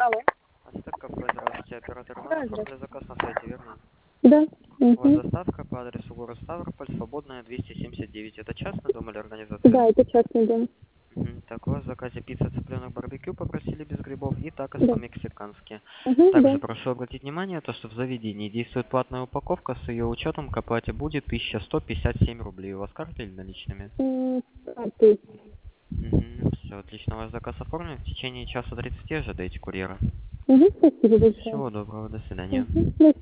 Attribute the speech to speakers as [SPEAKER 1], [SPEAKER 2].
[SPEAKER 1] Алло.
[SPEAKER 2] Астек кафе, здравствуйте, оператор Иван,
[SPEAKER 1] Да,
[SPEAKER 2] оформили заказ на сайте, верно?
[SPEAKER 1] да.
[SPEAKER 2] У вас
[SPEAKER 1] Мгм.
[SPEAKER 2] доставка по адресу город Ставрополь, Свободная, 279. Это частный дом или организация?
[SPEAKER 1] Да, это частный дом.
[SPEAKER 2] Так, у вас в заказе пицца, цыпленок, барбекю попросили без грибов и такос
[SPEAKER 1] Да.
[SPEAKER 2] по-мексикански.
[SPEAKER 1] Угу,
[SPEAKER 2] Также
[SPEAKER 1] да.
[SPEAKER 2] прошу обратить внимание, то, что в заведении действует платная упаковка, с ее учетом к оплате будет 1157 рублей. У вас картой или наличными?
[SPEAKER 1] Карты.
[SPEAKER 2] Все, отлично, ваш заказ оформлен. В течение часа 30 ожидайте курьера.
[SPEAKER 1] Угу, спасибо большое.
[SPEAKER 2] Всего доброго, до свидания.
[SPEAKER 1] Угу.